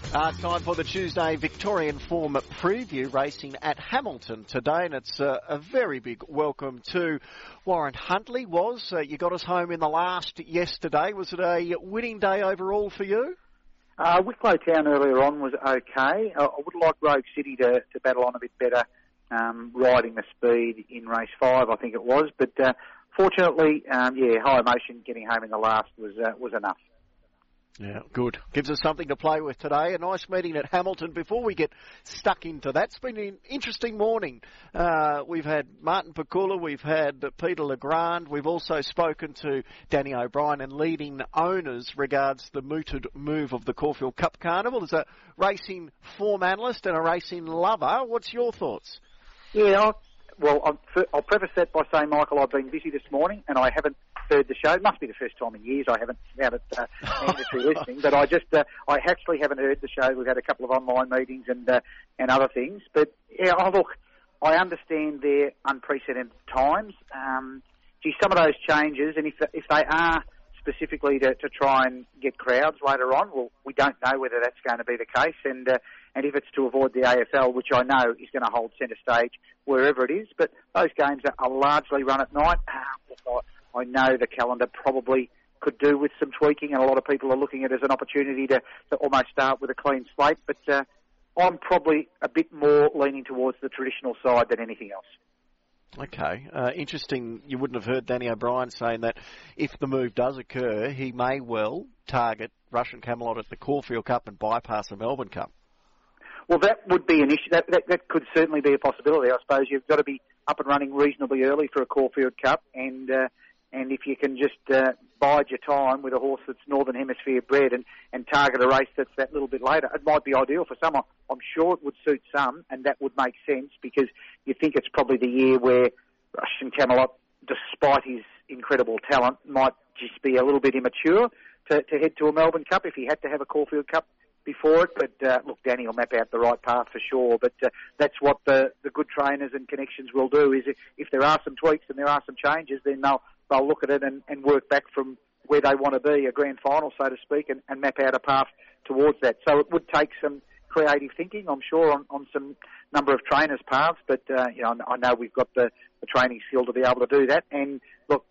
Time for the Tuesday Victorian Form preview, racing at Hamilton today, and it's a very big welcome to Warren Huntley. You got us home in the last yesterday. Was it a winning day overall for you? Wicklow Town earlier on was okay. I would like Rogue City to battle on a bit better, riding the speed in race 5, I think it was. But fortunately, high emotion getting home in the last was enough. Yeah, good. Gives us something to play with today. A nice meeting at Hamilton. Before we get stuck into that, it's been an interesting morning. We've had Martin Pakula, we've had Peter Legrand, we've also spoken to Danny O'Brien and leading owners regards the mooted move of the Caulfield Cup Carnival. As a racing form analyst and a racing lover, what's your thoughts? Yeah, I'll preface that by saying, Michael, I've been busy this morning and I haven't heard the show. It must be the first time in years I haven't found it mandatory listening, but I actually haven't heard the show. We've had a couple of online meetings and other things. But yeah, I understand they're unprecedented times. Some of those changes, and if they are specifically to try and get crowds later on, well, we don't know whether that's going to be the case. And if it's to avoid the AFL, which I know is going to hold centre stage wherever it is, but those games are largely run at night. I know the calendar probably could do with some tweaking, and a lot of people are looking at it as an opportunity to almost start with a clean slate, but I'm probably a bit more leaning towards the traditional side than anything else. Okay. Interesting. You wouldn't have heard Danny O'Brien saying that if the move does occur, he may well target Russian Camelot at the Caulfield Cup and bypass the Melbourne Cup. Well, that would be an issue. That could certainly be a possibility. I suppose you've got to be up and running reasonably early for a Caulfield Cup, and if you can just bide your time with a horse that's Northern Hemisphere bred and target a race that's that little bit later, it might be ideal for some. I'm sure it would suit some, and that would make sense because you think it's probably the year where Russian Camelot, despite his incredible talent, might just be a little bit immature to head to a Melbourne Cup if he had to have a Caulfield Cup before it. But look, Danny will map out the right path for sure. But that's what the good trainers and connections will do, is if there are some tweaks and there are some changes, then they'll look at it and work back from where they want to be, a grand final, so to speak, and map out a path towards that. So it would take some creative thinking, I'm sure, on some number of trainers' paths, but I know we've got the training skill to be able to do that. And look,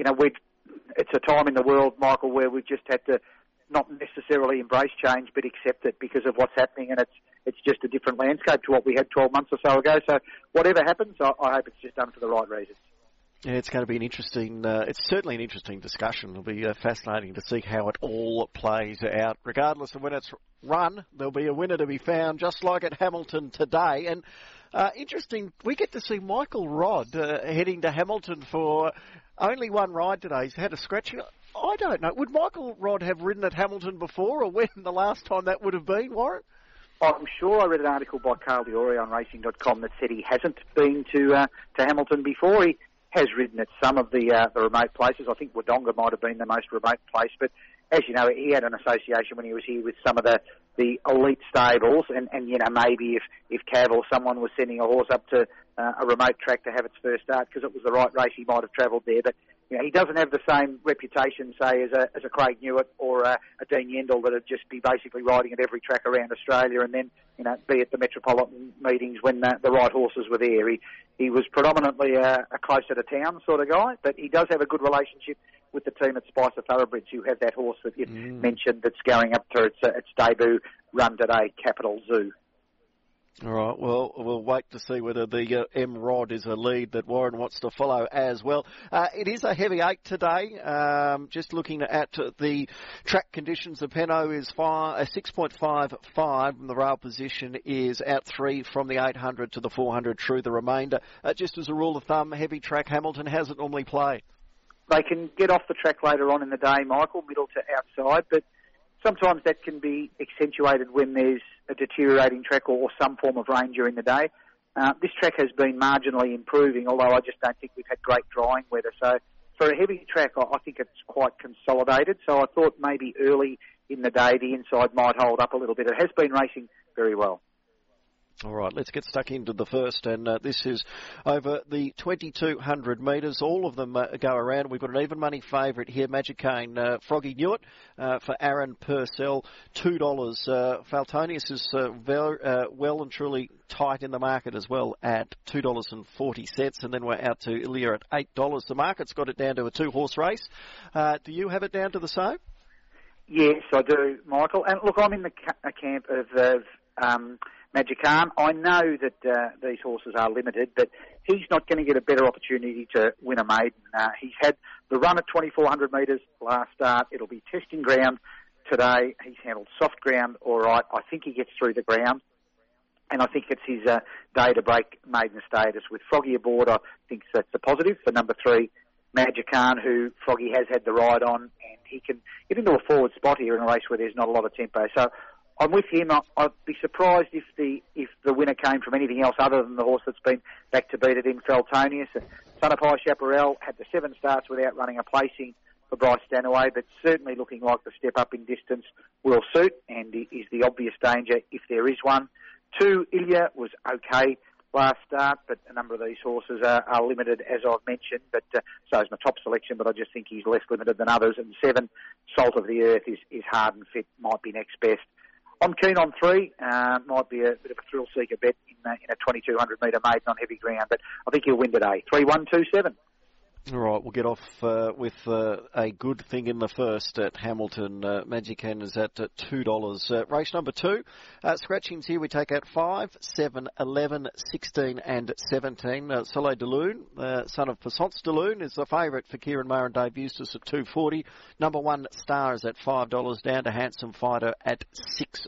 it's a time in the world, Michael, where we've just had to not necessarily embrace change, but accept it because of what's happening, and it's just a different landscape to what we had 12 months or so ago. So whatever happens, I hope it's just done for the right reasons. Yeah, it's going to be it's certainly an interesting discussion. It'll be fascinating to see how it all plays out. Regardless of when it's run, there'll be a winner to be found, just like at Hamilton today. And interesting, we get to see Michael Rodd heading to Hamilton for only one ride today. He's had a scratching. I don't know. Would Michael Rodd have ridden at Hamilton before, or when the last time that would have been, Warren? I'm sure I read an article by Carl Diori on Racing.com that said he hasn't been to Hamilton before. He has ridden at some of the remote places. I think Wodonga might have been the most remote place, but as you know, he had an association when he was here with some of the elite stables, and maybe if Cav or someone was sending a horse up to a remote track to have its first start because it was the right race, he might have travelled there. But he doesn't have the same reputation, say, as a Craig Newitt or a Dean Yendall that would just be basically riding at every track around Australia and then be at the metropolitan meetings when the right horses were there. He was predominantly a closer to town sort of guy, but he does have a good relationship with the team at Spicer Thoroughbreds, who have that horse that you mentioned that's going up to its debut run today, Capital Zoo. All right, well, we'll wait to see whether the M-Rod is a lead that Warren wants to follow as well. It is a heavy 8 today. Just looking at the track conditions, the Penno is 6.55, and the rail position is out 3 from the 800 to the 400 through the remainder. Just as a rule of thumb, heavy track, Hamilton hasn't normally played. They can get off the track later on in the day, Michael, middle to outside, but sometimes that can be accentuated when there's a deteriorating track or some form of rain during the day. This track has been marginally improving, although I just don't think we've had great drying weather. So for a heavy track, I think it's quite consolidated. So I thought maybe early in the day the inside might hold up a little bit. It has been racing very well. All right, let's get stuck into the first, and this is over the 2,200 metres. All of them go around. We've got an even money favourite here, Magic Cane. Froggy Newitt for Aaron Purcell, $2. Faltonius is well and truly tight in the market as well at $2.40, and then we're out to Ilya at $8. The market's got it down to a two-horse race. Do you have it down to the same? Yes, I do, Michael. And look, I'm in the camp of Magic Cane. I know that these horses are limited, but he's not going to get a better opportunity to win a maiden. He's had the run at 2,400 metres last start. It'll be testing ground today. He's handled soft ground all right. I think he gets through the ground, and I think it's his day to break maiden status. With Froggy aboard, I think that's a positive for number 3, Magic Cane, who Froggy has had the ride on, and he can get into a forward spot here in a race where there's not a lot of tempo. So I'm with him. I'd be surprised if the winner came from anything else other than the horse that's been back to beat it in Faltonius. Son of High Chaparral had the 7 starts without running a placing for Bryce Stanaway, but certainly looking like the step up in distance will suit and is the obvious danger if there is one. 2, Ilya was okay last start, but a number of these horses are limited, as I've mentioned, but so is my top selection, but I just think he's less limited than others. And 7, Salt of the Earth is hard and fit, might be next best. I'm keen on 3, might be a bit of a thrill-seeker bet in a 2,200 metre maiden on heavy ground, but I think he'll win today. 3-1-2-7. All right, we'll get off with a good thing in the first at Hamilton. Magic Cane is at $2. Race number 2. Scratchings here, we take out 5, 7, 11, 16 and 17. Soleil de Lune, son of Passance de Lune, is the favourite for Kieran Maher and Dave Eustace at $2.40. Number 1, Star, is at $5, down to Handsome Fighter at $6.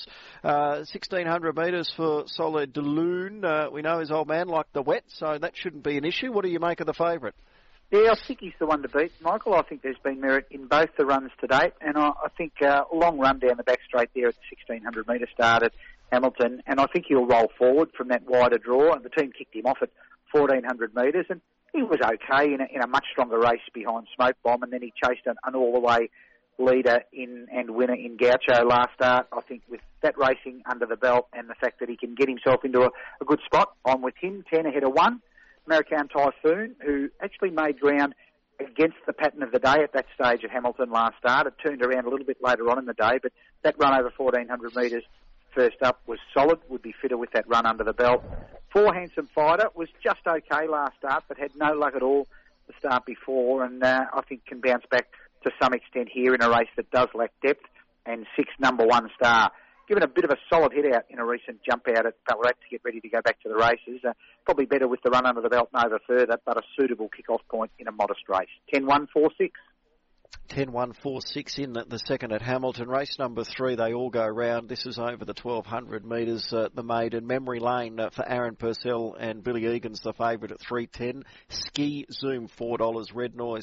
1,600 metres for Soleil de Lune. We know his old man liked the wet, so that shouldn't be an issue. What do you make of the favourite? Yeah, I think he's the one to beat, Michael. I think there's been merit in both the runs to date, and I think a long run down the back straight there at the 1,600 metre start at Hamilton, and I think he'll roll forward from that wider draw, and the team kicked him off at 1,400 metres, and he was okay in a much stronger race behind Smoke Bomb, and then he chased an all-the-way leader and winner in Gaucho last start. I think with that racing under the belt and the fact that he can get himself into a good spot, I'm with him, 10 ahead of 1. American Typhoon, who actually made ground against the pattern of the day at that stage at Hamilton last start. It turned around a little bit later on in the day, but that run over 1,400 metres first up was solid, would be fitter with that run under the belt. 4, Handsome Fighter, was just okay last start, but had no luck at all the start before, and I think can bounce back to some extent here in a race that does lack depth. And 6, Number 1 Star, given a bit of a solid hit out in a recent jump out at Ballarat to get ready to go back to the races. Probably better with the run under the belt and over further, but a suitable kick-off point in a modest race. 10-1-4-6. 10-1-4-6 in the second at Hamilton. Race number 3, they all go round. This is over the 1,200 metres, the maiden. Memory Lane for Aaron Purcell and Billy Egan's the favourite at $3.10. Ski Zoom $4. Red Noise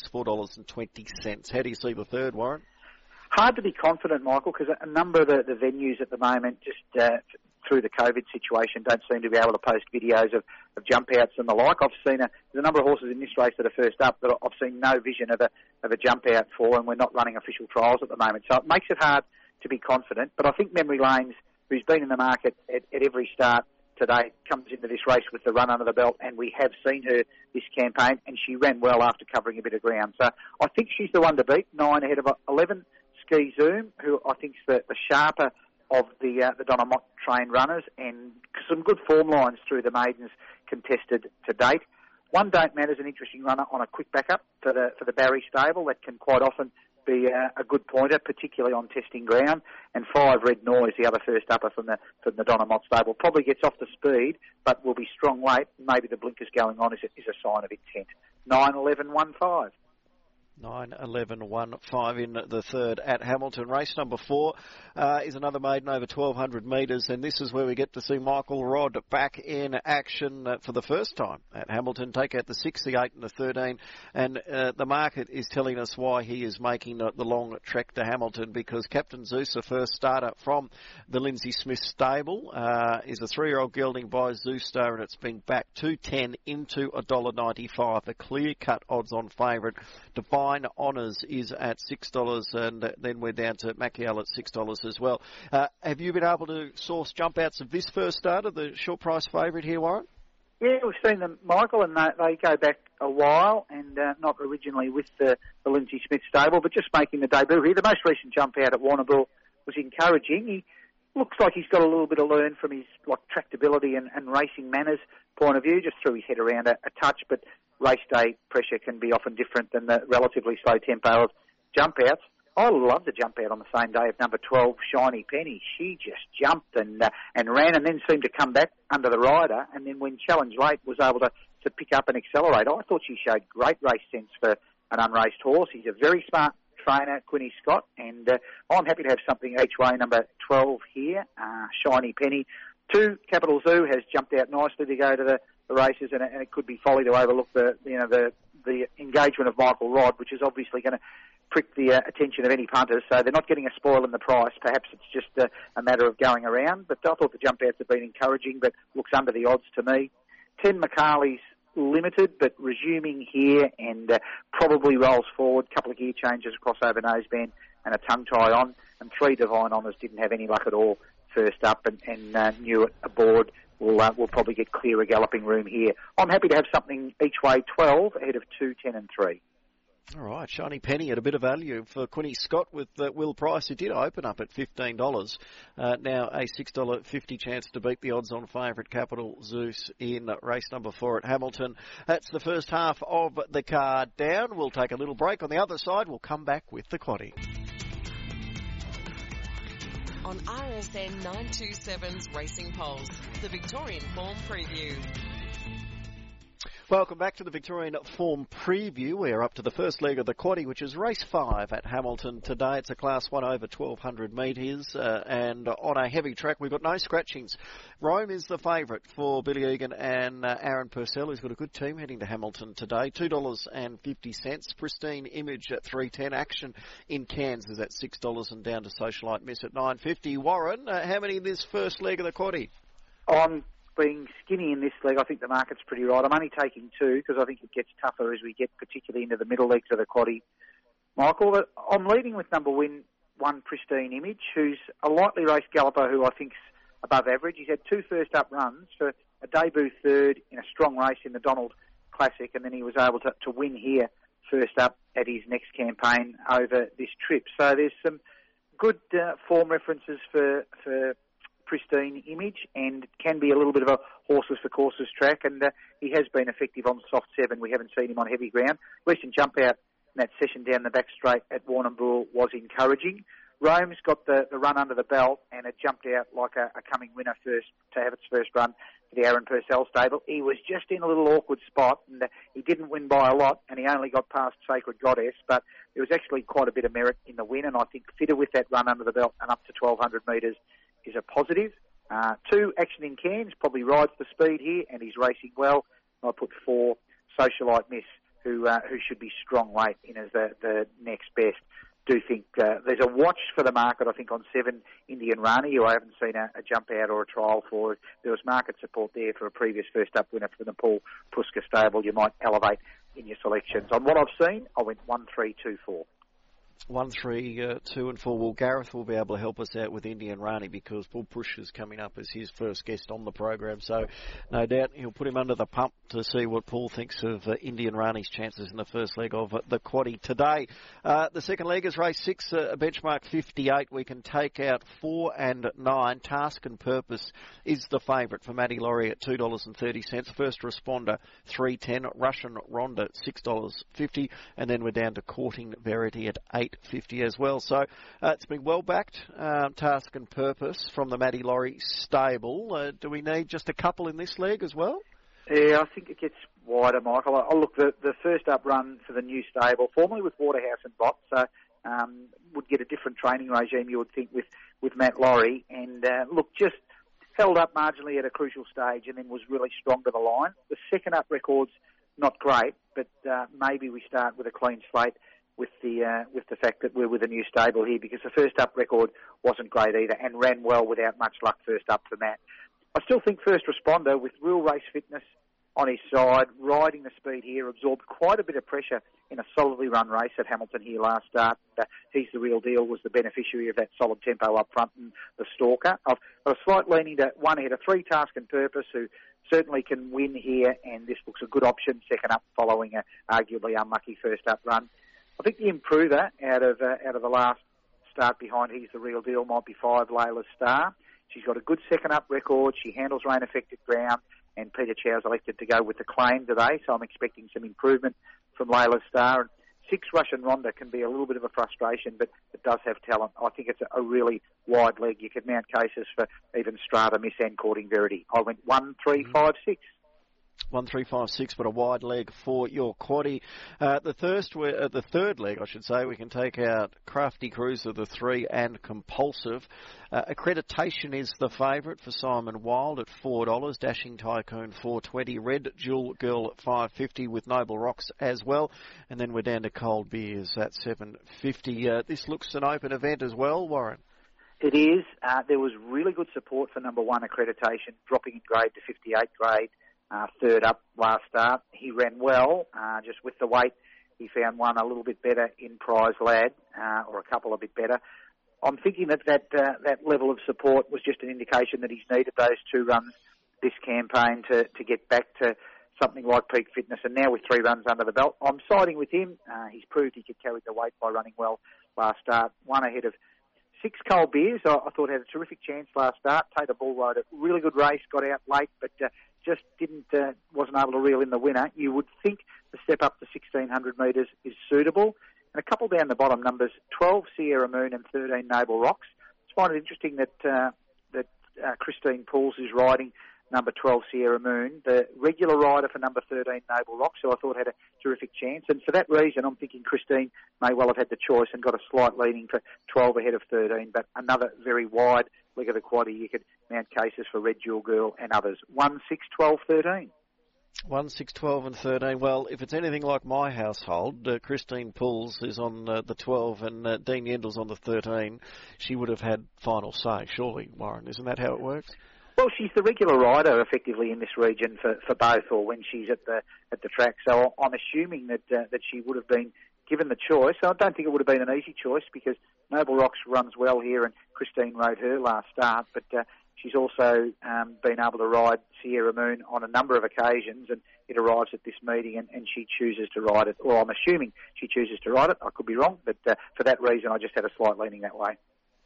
$4.20. How do you see the third, Warren? Hard to be confident, Michael, because a number of the venues at the moment, just through the COVID situation, don't seem to be able to post videos of jump outs and the like. There's a number of horses in this race that are first up that I've seen no vision of a jump out for, and we're not running official trials at the moment. So it makes it hard to be confident. But I think Memory Lanes, who's been in the market at every start today, comes into this race with the run under the belt, and we have seen her this campaign, and she ran well after covering a bit of ground. So I think she's the one to beat, 9 ahead of 11. Ski Zoom, who I think is the sharper of the Donna Mott trained runners, and some good form lines through the maidens contested to date. 1 Don't Matter is an interesting runner on a quick backup for the Barry stable that can quite often be a good pointer, particularly on testing ground. And 5 Red Noise, the other first upper from the Donna Mott stable, probably gets off the speed, but will be strong late. Maybe the blinkers going on is a sign of intent. 9-11-1-5. 9-11-1-5 in the third at Hamilton. Race number 4 is another maiden over 1,200 metres, and this is where we get to see Michael Rodd back in action for the first time at Hamilton. Take out the 6, the 8 and the 13, and the market is telling us why he is making the long trek to Hamilton, because Captain Zeus, a first starter from the Lindsay Smith stable, is a 3-year-old gelding by Zeus Star, and it's been back 2.10 into $1.95. The clear-cut odds-on favourite. Defy Fine Honours is at $6, and then we're down to Maciel at $6 as well. Have you been able to source jump outs of this first starter, the short price favourite here, Warren? Yeah, we've seen them, Michael, and they go back a while, and not originally with the Lindsay Smith stable, but just making the debut here. The most recent jump out at Warrnambool was encouraging. He looks like he's got a little bit of learn from his tractability and racing manners point of view, just threw his head around a touch, but race day pressure can be often different than the relatively slow tempo of jump outs. I love the jump out on the same day of number 12, Shiny Penny. She just jumped and ran and then seemed to come back under the rider. And then when challenged late, was able to pick up and accelerate. I thought she showed great race sense for an unraced horse. He's a very smart trainer, Quinny Scott. And I'm happy to have something each way, number 12 here, Shiny Penny. 2, Capital Zoo has jumped out nicely to go to the races, and it could be folly to overlook the engagement of Michael Rodd, which is obviously going to prick the attention of any punters. So they're not getting a spoil in the price. Perhaps it's just a matter of going around. But I thought the jump outs have been encouraging, but looks under the odds to me. 10, Macaulay's limited, but resuming here and probably rolls forward. Couple of gear changes across over noseband and a tongue tie on. And 3, Divine Honours didn't have any luck at all first up, and Newitt aboard will probably get clearer galloping room here. I'm happy to have something each way, 12 ahead of 2, 10 and 3. All right, Shiny Penny at a bit of value for Quinny Scott with Will Price, who did open up at $15. Now a $6.50 chance to beat the odds on favourite Capital Zeus in race number 4 at Hamilton. That's the first half of the card down. We'll take a little break. On the other side, we'll come back with the quaddie. On RSN 927's Racing Pulse, the Victorian Form Preview. Welcome back to the Victorian Form Preview. We're up to the first leg of the quaddie, which is race 5 at Hamilton today. It's a Class 1 over 1,200 metres, and on a heavy track, we've got no scratchings. Rome is the favourite for Billy Egan and Aaron Purcell, who's got a good team heading to Hamilton today. $2.50. Pristine Image at $3.10. Action in Kansas at $6 and down to Socialite Miss at $9.50. Warren, how many in this first leg of the quaddie? I'm being skinny in this leg. I think the market's pretty right. I'm only taking 2 because I think it gets tougher as we get particularly into the middle legs of the quaddie. Michael, I'm leading with number 1, Pristine Image, who's a lightly raced galloper who I think's above average. He's had 2 first up runs for a debut third in a strong race in the Donald Classic, and then he was able to win here first up at his next campaign over this trip. So there's some good form references for Pristine Image, and it can be a little bit of a horses for courses track, and he has been effective on soft 7. We haven't seen him on heavy ground. Recent jump out in that session down the back straight at Warrnambool was encouraging. Rome's got the run under the belt, and it jumped out like a coming winner first to have its first run for the Aaron Purcell stable. He was just in a little awkward spot, and he didn't win by a lot, and he only got past Sacred Goddess, but there was actually quite a bit of merit in the win, and I think fitter with that run under the belt and up to 1,200 metres is a positive. 2, Action in Cairns, probably rides the speed here, and he's racing well. I put 4, Socialite Miss, who should be strong weight in as the next best. Do think there's a watch for the market, I think, on 7, Indian Rani, who I haven't seen a jump out or a trial for. There was market support there for a previous first up winner for the Paul Puska stable. You might elevate in your selections. On what I've seen, I went 1, 3, 2, 4. 1, 3, 2 and 4. Well, Gareth will be able to help us out with Indian Rani because Paul Push is coming up as his first guest on the program. So no doubt he'll put him under the pump to see what Paul thinks of Indian Rani's chances in the first leg of the quaddie today. The second leg is race 6, benchmark 58. We can take out 4 and 9. Task and Purpose is the favourite for Matty Laurie at $2.30. First Responder, $3.10. Russian Ronda, $6.50. And then we're down to Courting Verity at $8.50 as well. So it's been well backed, Task and Purpose from the Matty Laurie stable. Do we need just a couple in this leg as well? Yeah, I think it gets wider, Michael. I'll look, the first up run for the new stable, formerly with Waterhouse and Bott, so would get a different training regime, you would think, with Matt Laurie. And look, just held up marginally at a crucial stage and then was really strong to the line. The second up record's not great, but maybe we start with a clean slate with the fact that we're with a new stable here, because the first up record wasn't great either and ran well without much luck first up for Matt. I still think First Responder, with real race fitness on his side, riding the speed here, absorbed quite a bit of pressure in a solidly run race at Hamilton here last start. He's the Real Deal was the beneficiary of that solid tempo up front, and the Stalker. I've got a slight leaning to one ahead of 3 Task and Purpose, who certainly can win here, and this looks a good option second up following a arguably unlucky first up run. I think the improver out of the last start behind He's the Real Deal might be 5 Layla's Star. She's got a good second up record. She handles rain affected ground, and Peter Chow's elected to go with the Claim today, so I'm expecting some improvement from Layla's Star. And 6 Russian Ronda can be a little bit of a frustration, but it does have talent. I think it's a really wide leg. You could mount cases for even Strata, Miss and Courting Verity. I went 1, 3, 5, 6. 1, 3, 5, 6, but a wide leg for your quaddie. The third leg, I should say, we can take out Crafty Cruiser, the 3, and Compulsive. Accreditation is the favourite for Simon Wild at $4, Dashing Tycoon $4.20, Red Jewel Girl at $5.50 with Noble Rocks as well, and then we're down to Cold Beers at $7.50. This looks an open event as well, Warren. It is. There was really good support for number 1 Accreditation, dropping in grade to 58 grade. Third up last start. He ran well, just with the weight. He found one a little bit better in Prize Lad, or a couple a bit better. I'm thinking that level of support was just an indication that he's needed those 2 runs this campaign to get back to something like peak fitness. And now with 3 runs under the belt, I'm siding with him. He's proved he could carry the weight by running well last start. 1 ahead of 6 Cold Beers. I thought had a terrific chance last start. Tater Bull rode a really good race, got out late, but just wasn't able to reel in the winner. You would think the step up to 1,600 metres is suitable. And a couple down the bottom, numbers 12 Sierra Moon and 13 Noble Rocks. I find it interesting that Christine Pools is riding number 12 Sierra Moon, the regular rider for number 13 Noble Rocks, who I thought had a terrific chance. And for that reason, I'm thinking Christine may well have had the choice and got a slight leaning for 12 ahead of 13, but another very wide leg of the quaddie. You could mount cases for Red Jewel Girl and others. 1, 6, 12, 13. 1, 6, 12 and 13. Well, if it's anything like my household, Christine Pools is on the 12 and Dean Yendel's on the 13. She would have had final say, surely, Warren. Isn't that how it works? Well, she's the regular rider effectively in this region for both, or when she's at the track. So I'm assuming that she would have been given the choice. I don't think it would have been an easy choice because Noble Rocks runs well here, and Christine rode her last start. But she's also been able to ride Sierra Moon on a number of occasions, and it arrives at this meeting, and she chooses to ride it. Or I'm assuming she chooses to ride it. I could be wrong, but for that reason, I just had a slight leaning that way.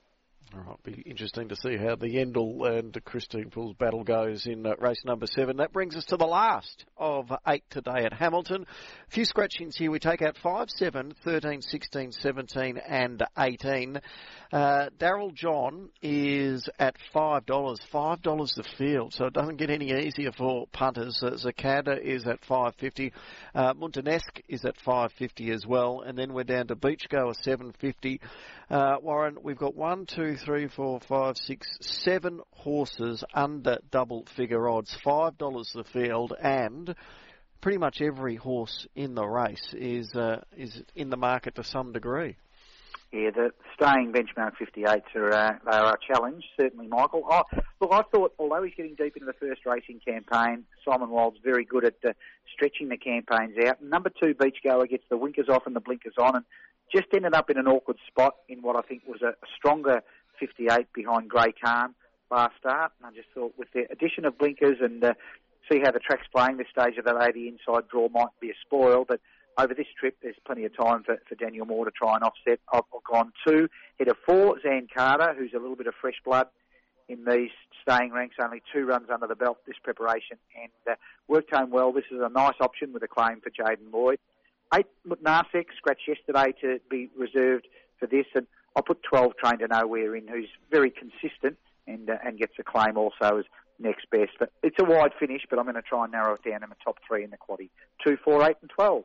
All right, be interesting to see how the Yendel and Christine Pools battle goes in race number 7. That brings us to the last of 8 today at Hamilton. A few scratchings here. We take out 5, 7, 13, 16, 17 and 18. Daryl John is at $5. $5 the field, so it doesn't get any easier for punters. Zakada is at $5.50. Muntanesk is at $5.50 as well. And then we're down to Beachgoer $7.50. Warren, we've got 1, 2, 3, 4, 5, 6, 7 horses under double figure odds, $5 the field, and pretty much every horse in the race is in the market to some degree. Yeah, the staying benchmark 58s they are a challenge, certainly, Michael. Look, I thought, although he's getting deep into the first racing campaign, Simon Wild's very good at stretching the campaigns out. Number 2, Beachgoer, gets the winkers off and the blinkers on, and just ended up in an awkward spot in what I think was a stronger 58 behind Grey Khan last start. And I just thought with the addition of blinkers and see how the track's playing this stage of that 80 inside draw might be a spoil, but over this trip there's plenty of time for Daniel Moore to try and offset. I've gone 2, head of 4, Zan Carter, who's a little bit of fresh blood in these staying ranks, only 2 runs under the belt this preparation, and worked home well. This is a nice option with a claim for Jaden Lloyd. 8, Narsek, scratched yesterday to be reserved for this, and I'll put 12, Train to Nowhere in, who's very consistent and gets a claim also as next best. But it's a wide finish, but I'm going to try and narrow it down in the top 3 in the quaddie. 2, 4, 8 and 12.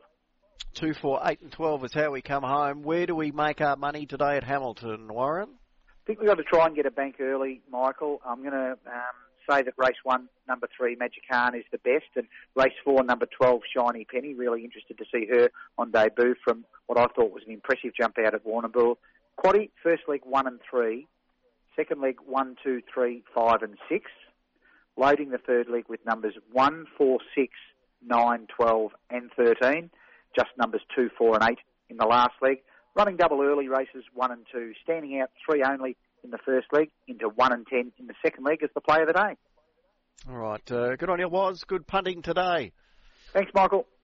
2, 4, 8 and 12 is how we come home. Where do we make our money today at Hamilton, Warren? I think we've got to try and get a bank early, Michael. I'm going to say that race 1, number 3, Magic Khan, is the best, and race 4, number 12, Shiny Penny. Really interested to see her on debut from what I thought was an impressive jump out at Warrnambool. Quaddie, first leg 1 and 3, second leg 1, 2, 3, 5 and 6. Loading the third leg with numbers 1, 4, 6, 9, 12 and 13. Just numbers 2, 4 and 8 in the last leg. Running double early races 1 and 2. Standing out 3 only in the first leg, into 1 and 10 in the second leg as the play of the day. All right. Good on you, Woz. Good punting today. Thanks, Michael.